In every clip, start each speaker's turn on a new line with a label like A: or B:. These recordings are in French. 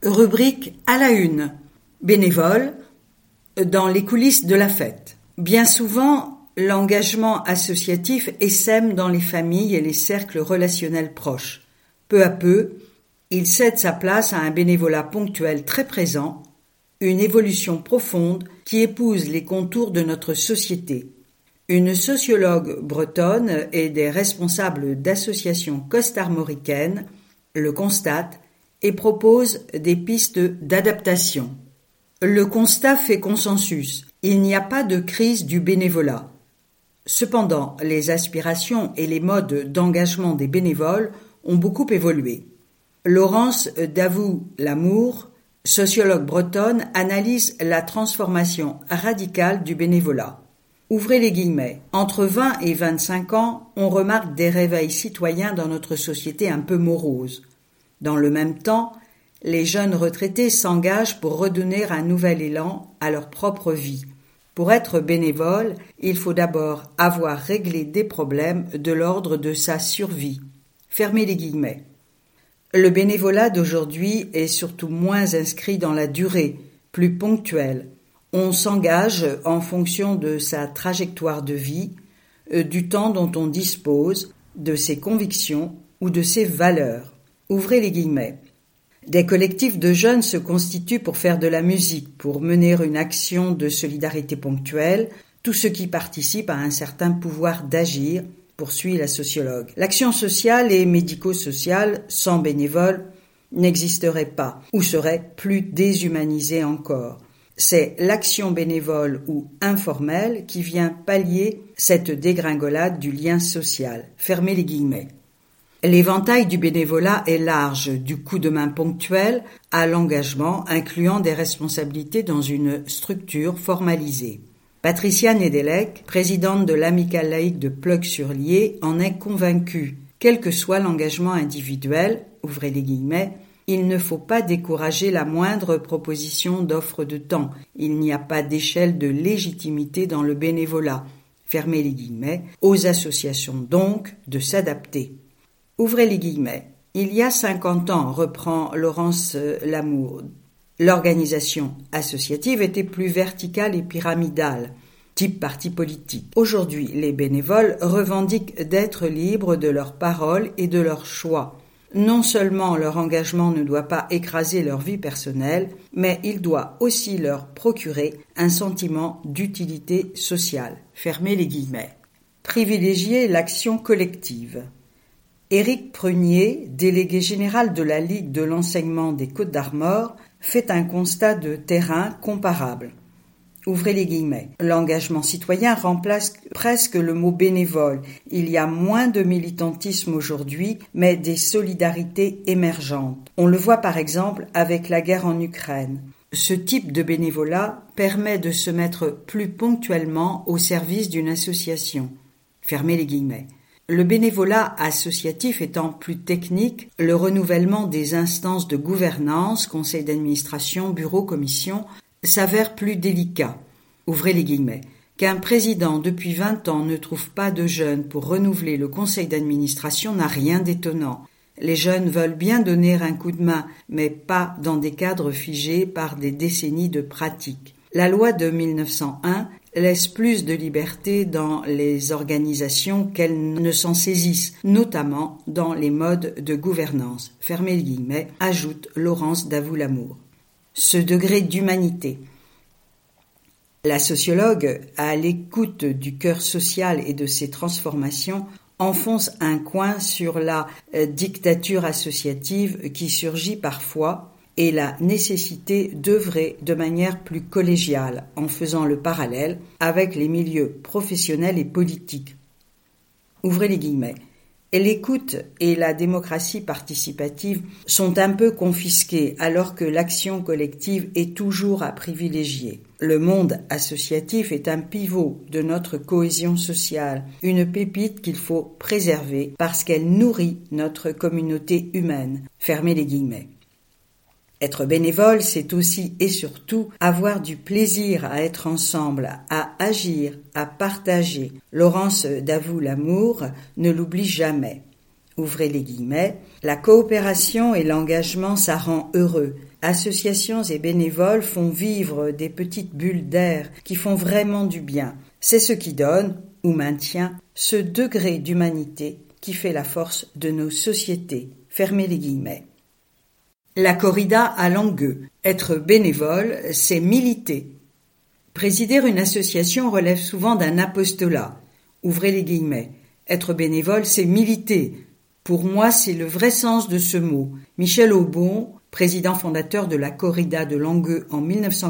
A: Rubrique à la une. Bénévole dans les coulisses de la fête. Bien souvent, l'engagement associatif essaime dans les familles et les cercles relationnels proches. Peu à peu, il cède sa place à un bénévolat ponctuel très présent, une évolution profonde qui épouse les contours de notre société. Une sociologue bretonne et des responsables d'associations costarmoricaines le constatent et proposent des pistes d'adaptation. Le constat fait consensus. Il n'y a pas de crise du bénévolat. Cependant, les aspirations et les modes d'engagement des bénévoles ont beaucoup évolué. Laurence Davout-Lamour, sociologue bretonne, analyse la transformation radicale du bénévolat. Ouvrez les guillemets. Entre 20 et 25 ans, on remarque des réveils citoyens dans notre société un peu morose. Dans le même temps, les jeunes retraités s'engagent pour redonner un nouvel élan à leur propre vie. Pour être bénévole, il faut d'abord avoir réglé des problèmes de l'ordre de sa survie. Fermez les guillemets. Le bénévolat d'aujourd'hui est surtout moins inscrit dans la durée, plus ponctuel. On s'engage en fonction de sa trajectoire de vie, du temps dont on dispose, de ses convictions ou de ses valeurs. Ouvrez les guillemets. Des collectifs de jeunes se constituent pour faire de la musique, pour mener une action de solidarité ponctuelle, tout ce qui participe à un certain pouvoir d'agir, poursuit la sociologue. L'action sociale et médico-sociale, sans bénévoles, n'existerait pas, ou serait plus déshumanisée encore. C'est l'action bénévole ou informelle qui vient pallier cette dégringolade du lien social. Fermez les guillemets. L'éventail du bénévolat est large, du coup de main ponctuel à l'engagement, incluant des responsabilités dans une structure formalisée. Patricia Nedelec, présidente de l'Amicale laïque de Pleuc-sur-Lier, en est convaincue. Quel que soit l'engagement individuel, ouvrez les guillemets, il ne faut pas décourager la moindre proposition d'offre de temps. Il n'y a pas d'échelle de légitimité dans le bénévolat. Fermez les guillemets. Aux associations donc de s'adapter. Ouvrez les guillemets. Il y a 50 ans, reprend Laurence Lamour, l'organisation associative était plus verticale et pyramidale, type parti politique. Aujourd'hui, les bénévoles revendiquent d'être libres de leurs paroles et de leurs choix. Non seulement leur engagement ne doit pas écraser leur vie personnelle, mais il doit aussi leur procurer un sentiment d'utilité sociale. Fermez les guillemets. Privilégier l'action collective. Éric Prunier, délégué général de la Ligue de l'enseignement des Côtes-d'Armor, fait un constat de terrain comparable. Ouvrez les guillemets. L'engagement citoyen remplace presque le mot bénévole. Il y a moins de militantisme aujourd'hui, mais des solidarités émergentes. On le voit par exemple avec la guerre en Ukraine. Ce type de bénévolat permet de se mettre plus ponctuellement au service d'une association. Fermez les guillemets. Le bénévolat associatif étant plus technique, le renouvellement des instances de gouvernance, conseil d'administration, bureau, commission, s'avère plus délicat. Ouvrez les guillemets. Qu'un président depuis 20 ans ne trouve pas de jeunes pour renouveler le conseil d'administration n'a rien d'étonnant. Les jeunes veulent bien donner un coup de main, mais pas dans des cadres figés par des décennies de pratique. La loi de 1901 laisse plus de liberté dans les organisations qu'elles ne s'en saisissent, notamment dans les modes de gouvernance. Fermez les guillemets, ajoute Laurence Davout-Lamour. Ce degré d'humanité. La sociologue, à l'écoute du cœur social et de ses transformations, enfonce un coin sur la dictature associative qui surgit parfois et la nécessité d'œuvrer de manière plus collégiale en faisant le parallèle avec les milieux professionnels et politiques. Ouvrez les guillemets. L'écoute et la démocratie participative sont un peu confisquées alors que l'action collective est toujours à privilégier. Le monde associatif est un pivot de notre cohésion sociale, une pépite qu'il faut préserver parce qu'elle nourrit notre communauté humaine. Fermez les guillemets. Être bénévole, c'est aussi et surtout avoir du plaisir à être ensemble, à agir, à partager. Laurence Davout-Lamour ne l'oublie jamais. ouvrez les guillemets, la coopération et l'engagement, ça rend heureux. Associations et bénévoles font vivre des petites bulles d'air qui font vraiment du bien. C'est ce qui donne, ou maintient, ce degré d'humanité qui fait la force de nos sociétés. Fermez les guillemets. La corrida à Langueux. Être bénévole, c'est militer. Présider une association relève souvent d'un apostolat. Ouvrez les guillemets. Être bénévole, c'est militer. Pour moi, c'est le vrai sens de ce mot. Michel Aubon, président fondateur de la corrida de Langueux en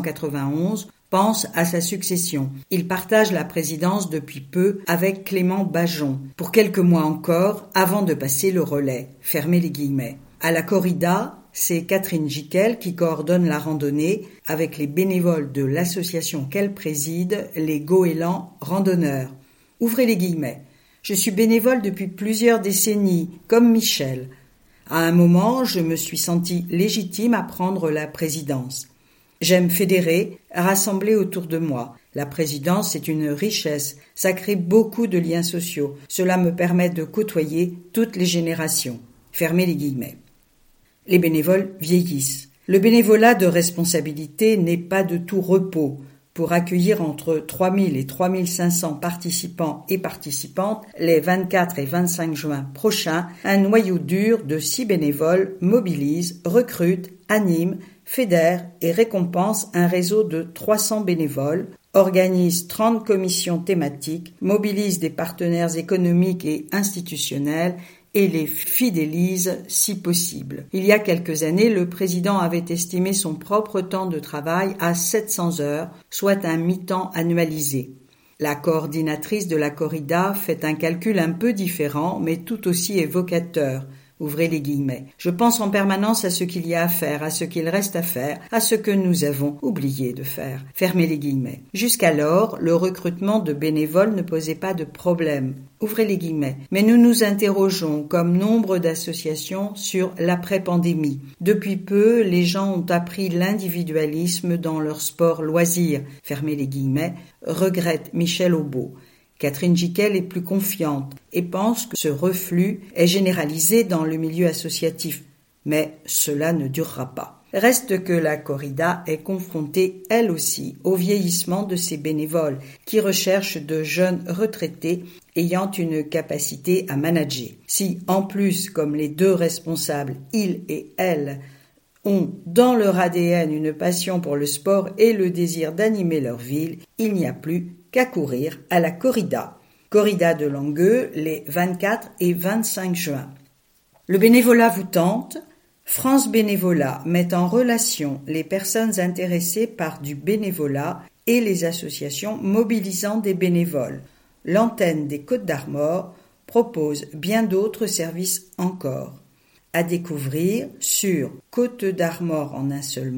A: 1991, pense à sa succession. Il partage la présidence depuis peu avec Clément Bajon, pour quelques mois encore, avant de passer le relais. Fermez les guillemets. À la corrida, c'est Catherine Jiquel qui coordonne la randonnée avec les bénévoles de l'association qu'elle préside, les Goélands Randonneurs. Ouvrez les guillemets. Je suis bénévole depuis plusieurs décennies, comme Michel. À un moment, je me suis sentie légitime à prendre la présidence. J'aime fédérer, rassembler autour de moi. La présidence est une richesse, ça crée beaucoup de liens sociaux. Cela me permet de côtoyer toutes les générations. Fermez les guillemets. Les bénévoles vieillissent. Le bénévolat de responsabilité n'est pas de tout repos. Pour accueillir entre 3000 et 3500 participants et participantes les 24 et 25 juin prochains, un noyau dur de 6 bénévoles mobilise, recrute, anime, fédère et récompense un réseau de 300 bénévoles, organise 30 commissions thématiques, mobilise des partenaires économiques et institutionnels et les fidélise si possible. Il y a quelques années, le président avait estimé son propre temps de travail à 700 heures, soit un mi-temps annualisé. La coordinatrice de la corrida fait un calcul un peu différent, mais tout aussi évocateur. Ouvrez les guillemets. Je pense en permanence à ce qu'il y a à faire, à ce qu'il reste à faire, à ce que nous avons oublié de faire. Fermez les guillemets. Jusqu'alors, le recrutement de bénévoles ne posait pas de problème. Ouvrez les guillemets. Mais nous nous interrogeons, comme nombre d'associations, sur l'après-pandémie. Depuis peu, les gens ont appris l'individualisme dans leur sport loisir. Fermez les guillemets. Regrette Michel Aubon. Catherine Jiquel est plus confiante et pense que ce reflux est généralisé dans le milieu associatif, mais cela ne durera pas. Reste que la corrida est confrontée, elle aussi, au vieillissement de ses bénévoles qui recherchent de jeunes retraités ayant une capacité à manager. Si, en plus, comme les deux responsables, ils et elles, ont dans leur ADN une passion pour le sport et le désir d'animer leur ville, il n'y a plus qu'à courir à la corrida. Corrida de Langueux, les 24 et 25 juin. Le bénévolat vous tente? France Bénévolat met en relation les personnes intéressées par du bénévolat et les associations mobilisant des bénévoles. L'antenne des Côtes d'Armor propose bien d'autres services encore. À découvrir sur côtesdarmor en un seul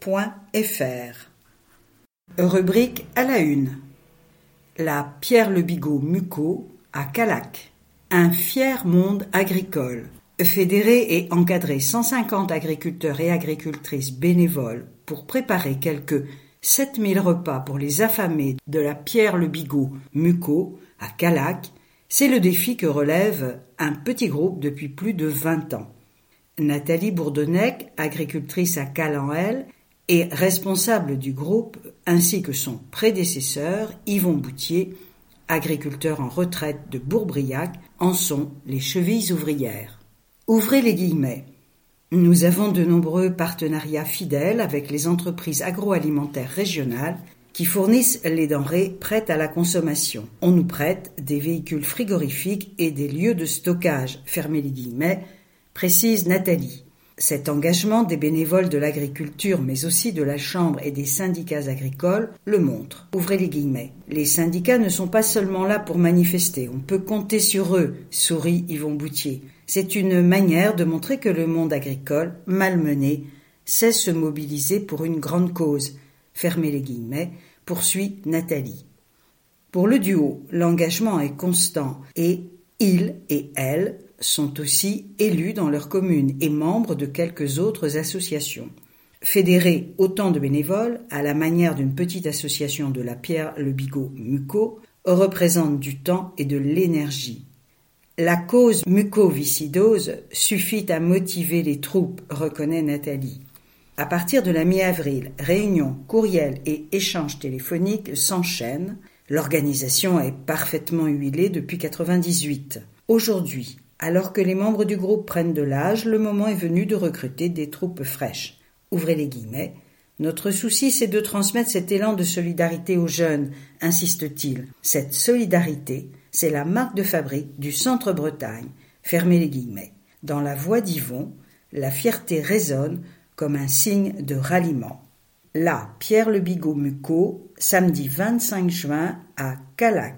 A: mot.fr. Rubrique à la une. La Pierre Le Bigot Muco à Callac. Un fier monde agricole. Fédérer et encadrer 150 agriculteurs et agricultrices bénévoles pour préparer quelques 7000 repas pour les affamés de la Pierre Le Bigot Muco à Callac, c'est le défi que relève un petit groupe depuis plus de 20 ans. Nathalie Bourdonnec, agricultrice à Calanel, est responsable du groupe, ainsi que son prédécesseur, Yvon Boutier, agriculteur en retraite de Bourbriac, en sont les chevilles ouvrières. Ouvrez les guillemets. Nous avons de nombreux partenariats fidèles avec les entreprises agroalimentaires régionales qui fournissent les denrées prêtes à la consommation. On nous prête des véhicules frigorifiques et des lieux de stockage, fermez les guillemets, précise Nathalie. Cet engagement des bénévoles de l'agriculture, mais aussi de la Chambre et des syndicats agricoles, le montre. Ouvrez les guillemets. Les syndicats ne sont pas seulement là pour manifester, on peut compter sur eux, sourit Yvon Boutier. C'est une manière de montrer que le monde agricole, malmené, sait se mobiliser pour une grande cause. Fermez les guillemets, poursuit Nathalie. Pour le duo, l'engagement est constant et ils et elles sont aussi élus dans leur commune et membres de quelques autres associations. Fédérer autant de bénévoles, à la manière d'une petite association de la Pierre Le Bigot Muco, représente du temps et de l'énergie. La cause mucoviscidose suffit à motiver les troupes, reconnaît Nathalie. À partir de la mi-avril, réunions, courriels et échanges téléphoniques s'enchaînent. L'organisation est parfaitement huilée depuis 1998. Aujourd'hui, alors que les membres du groupe prennent de l'âge, le moment est venu de recruter des troupes fraîches. Ouvrez les guillemets. Notre souci, c'est de transmettre cet élan de solidarité aux jeunes, insiste-t-il. Cette solidarité, c'est la marque de fabrique du Centre Bretagne. Fermez les guillemets. Dans la voix d'Yvon, la fierté résonne comme un signe de ralliement. Là, Pierre Le Bigot-Mucot, samedi 25 juin à Callac.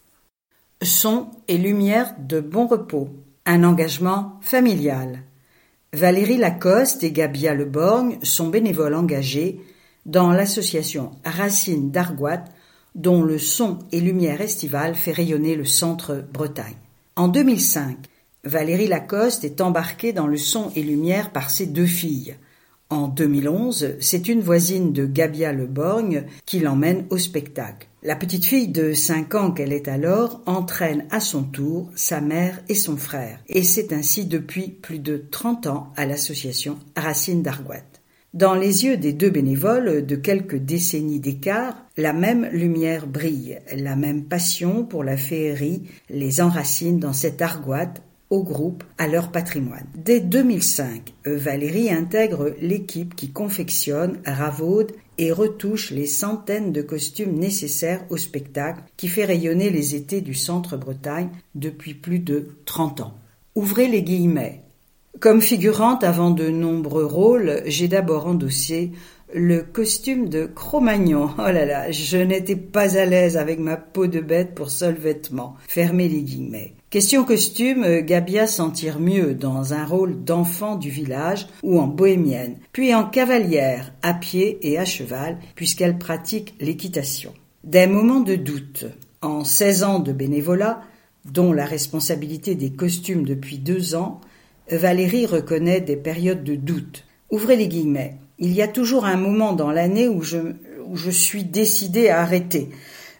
A: Son et lumière de bon repos. Un engagement familial. Valérie Lacoste et Gabia Leborgne sont bénévoles engagés dans l'association Racines d'Argoat, dont le son et lumière estivale fait rayonner le centre Bretagne. En 2005, Valérie Lacoste est embarquée dans le son et lumière par ses 2 filles. En 2011, c'est une voisine de Gabia Leborgne qui l'emmène au spectacle. La petite fille de 5 ans qu'elle est alors entraîne à son tour sa mère et son frère. Et c'est ainsi depuis plus de 30 ans à l'association Racines d'Argoat. Dans les yeux des 2 bénévoles de quelques décennies d'écart, la même lumière brille, la même passion pour la féerie les enracine dans cette Argoat au groupe, à leur patrimoine. Dès 2005, Valérie intègre l'équipe qui confectionne, ravaude et retouche les centaines de costumes nécessaires au spectacle qui fait rayonner les étés du Centre Bretagne depuis plus de 30 ans. Ouvrez les guillemets. Comme figurante avant de nombreux rôles, j'ai d'abord endossé le costume de Cro-Magnon. Oh là là, je n'étais pas à l'aise avec ma peau de bête pour seul vêtement. Fermez les guillemets. Question costume, Gabia s'en tire mieux dans un rôle d'enfant du village ou en bohémienne, puis en cavalière, à pied et à cheval, puisqu'elle pratique l'équitation. Des moments de doute. En 16 ans de bénévolat, dont la responsabilité des costumes depuis 2 ans, Valérie reconnaît des périodes de doute. Ouvrez les guillemets. Il y a toujours un moment dans l'année où je suis décidée à arrêter.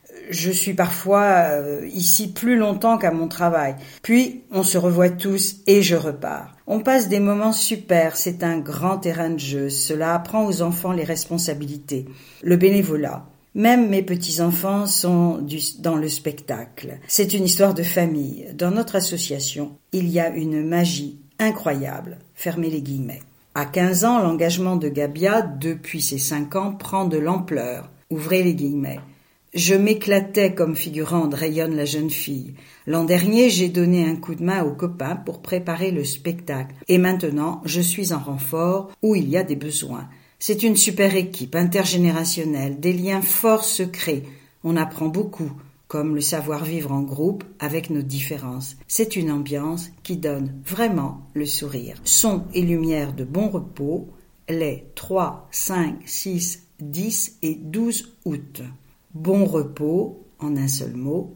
A: Je suis parfois ici plus longtemps qu'à mon travail. Puis, on se revoit tous et je repars. On passe des moments super, c'est un grand terrain de jeu. Cela apprend aux enfants les responsabilités, le bénévolat. Même mes petits-enfants sont dans le spectacle. C'est une histoire de famille. Dans notre association, il y a une magie incroyable. Fermez les guillemets. À 15 ans, l'engagement de Gabia, depuis ses 5 ans, prend de l'ampleur. Ouvrez les guillemets. Je m'éclatais comme figurante, rayonne la jeune fille. L'an dernier, j'ai donné un coup de main aux copains pour préparer le spectacle. Et maintenant, je suis en renfort où il y a des besoins. C'est une super équipe intergénérationnelle, des liens forts se créent. On apprend beaucoup, comme le savoir-vivre en groupe avec nos différences. C'est une ambiance qui donne vraiment le sourire. Son et lumière de bon repos, les 3, 5, 6, 10 et 12 août. Bon repos, en un seul mot,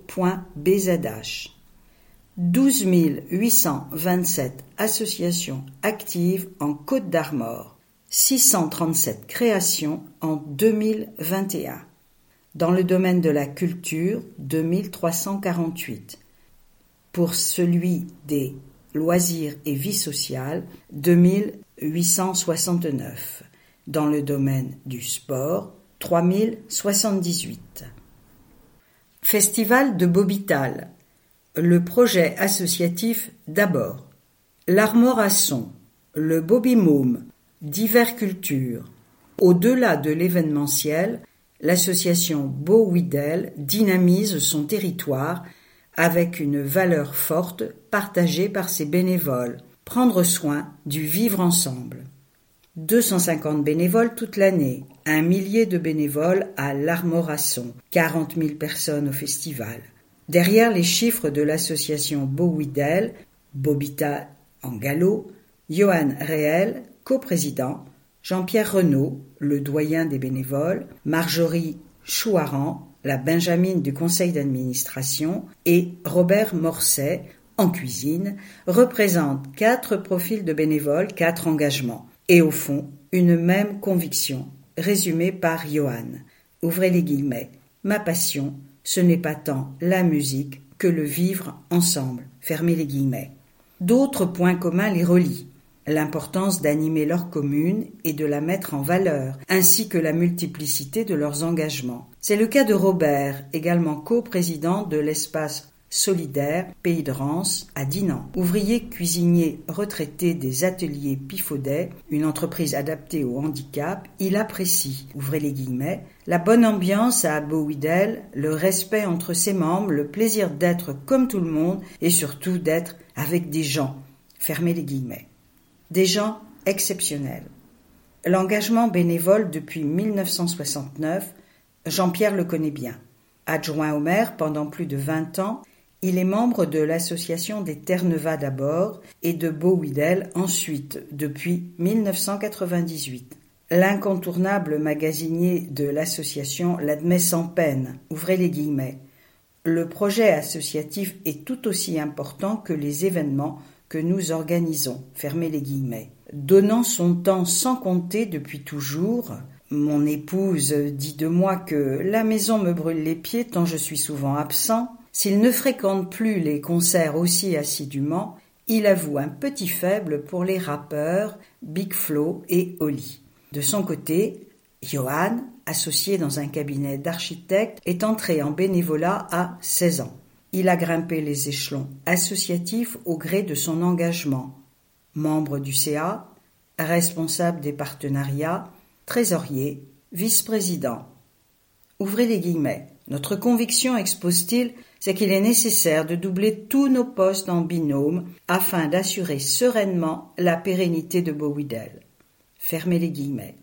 A: .bzh. 12 827 associations actives en Côte d'Armor. 637 créations en 2021. Dans le domaine de la culture, 2348. Pour celui des loisirs et vie sociale, 2869. Dans le domaine du sport, 3078. Festival de Bobital. Le projet associatif d'abord. L'Armorasson, le Bobimôme, divers cultures. Au-delà de l'événementiel, l'association Beauwidel dynamise son territoire avec une valeur forte partagée par ses bénévoles, prendre soin du vivre ensemble. 250 bénévoles toute l'année, 1 millier de bénévoles à l'Armorasson, 40 000 personnes au festival. Derrière les chiffres de l'association Beauwidel, Bobita en gallo, Johan Réel, coprésident, Jean-Pierre Renaud, le doyen des bénévoles, Marjorie Chouaran, la Benjamine du conseil d'administration, et Robert Morcet, en cuisine, représentent 4 profils de bénévoles, 4 engagements. Et au fond, une même conviction, résumée par Johan. Ouvrez les guillemets. Ma passion, ce n'est pas tant la musique que le vivre ensemble. fermez les guillemets. D'autres points communs les relient. L'importance d'animer leur commune et de la mettre en valeur, ainsi que la multiplicité de leurs engagements. C'est le cas de Robert, également coprésident de l'espace solidaire Pays de Rance à Dinan. Ouvrier cuisinier retraité des ateliers Pifaudet, une entreprise adaptée au handicap, il apprécie, ouvrez les guillemets, la bonne ambiance à Bowidel, le respect entre ses membres, le plaisir d'être comme tout le monde et surtout d'être avec des gens, fermez les guillemets. Des gens exceptionnels. L'engagement bénévole depuis 1969, Jean-Pierre le connaît bien. Adjoint au maire pendant plus de 20 ans, il est membre de l'association des Terre-Neuve d'abord et de Bowidel ensuite, depuis 1998. L'incontournable magasinier de l'association l'admet sans peine, ouvrez les guillemets. Le projet associatif est tout aussi important que les événements que nous organisons, fermez les guillemets. Donnant son temps sans compter depuis toujours, mon épouse dit de moi que la maison me brûle les pieds tant je suis souvent absent. S'il ne fréquente plus les concerts aussi assidûment, il avoue un petit faible pour les rappeurs Big Flo et Oli. De son côté, Johan, associé dans un cabinet d'architectes, est entré en bénévolat à 16 ans. Il a grimpé les échelons associatifs au gré de son engagement. Membre du CA, responsable des partenariats, trésorier, vice-président. Ouvrez les guillemets. Notre conviction, expose-t-il, c'est qu'il est nécessaire de doubler tous nos postes en binôme afin d'assurer sereinement la pérennité de Bowidel. Fermez les guillemets.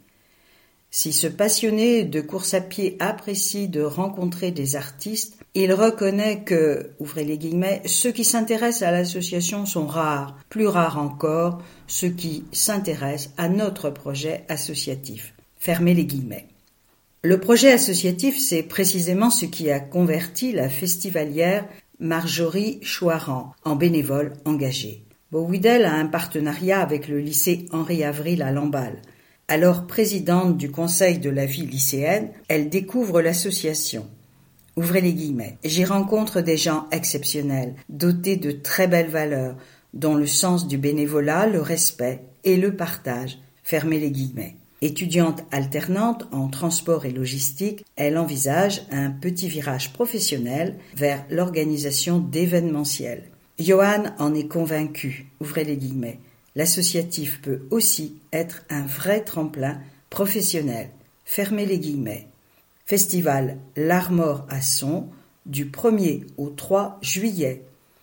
A: Si ce passionné de course à pied apprécie de rencontrer des artistes, il reconnaît que, ouvrez les guillemets, ceux qui s'intéressent à l'association sont rares, plus rares encore, ceux qui s'intéressent à notre projet associatif. Fermez les guillemets. Le projet associatif, c'est précisément ce qui a converti la festivalière Marjorie Chouaran en bénévole engagée. Bowidel a un partenariat avec le lycée Henri Avril à Lamballe. Alors présidente du conseil de la vie lycéenne, elle découvre l'association. Ouvrez les guillemets. J'y rencontre des gens exceptionnels, dotés de très belles valeurs, dont le sens du bénévolat, le respect et le partage. Fermez les guillemets. Étudiante alternante en transport et logistique, elle envisage un petit virage professionnel vers l'organisation d'événementiels. Johan en est convaincu. Ouvrez les guillemets. L'associatif peut aussi être un vrai tremplin professionnel. Fermez les guillemets. Festival L'Armor à Son du 1er au 3 juillet.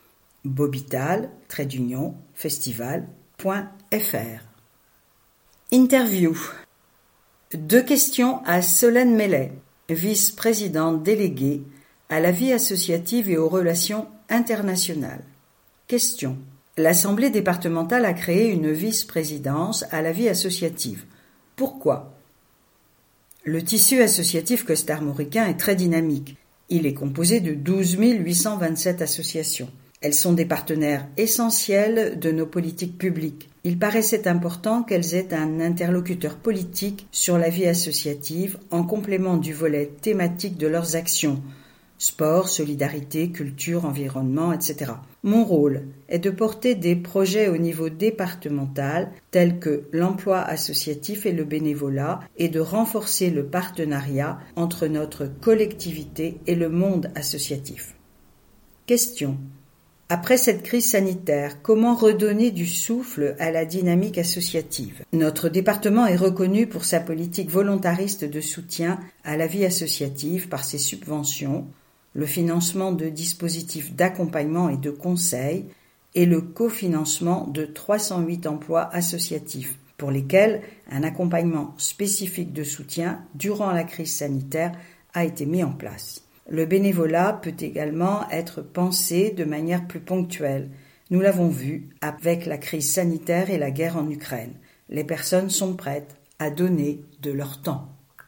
A: Bobital, festival.fr. Interview. 2 questions à Solène Mellet, vice-présidente déléguée à la vie associative et aux relations internationales. Question. L'Assemblée départementale a créé une vice-présidence à la vie associative. Pourquoi ? Le tissu associatif costarmoricain est très dynamique. Il est composé de 12 827 associations. Elles sont des partenaires essentiels de nos politiques publiques. Il paraissait important qu'elles aient un interlocuteur politique sur la vie associative en complément du volet thématique de leurs actions. Sport, solidarité, culture, environnement, etc. Mon rôle est de porter des projets au niveau départemental tels que l'emploi associatif et le bénévolat et de renforcer le partenariat entre notre collectivité et le monde associatif. Question. Après cette crise sanitaire, comment redonner du souffle à la dynamique associative ? Notre département est reconnu pour sa politique volontariste de soutien à la vie associative par ses subventions, le financement de dispositifs d'accompagnement et de conseil et le cofinancement de 308 emplois associatifs pour lesquels un accompagnement spécifique de soutien durant la crise sanitaire a été mis en place. Le bénévolat peut également être pensé de manière plus ponctuelle. Nous l'avons vu avec la crise sanitaire et la guerre en Ukraine. Les personnes sont prêtes à donner de leur temps.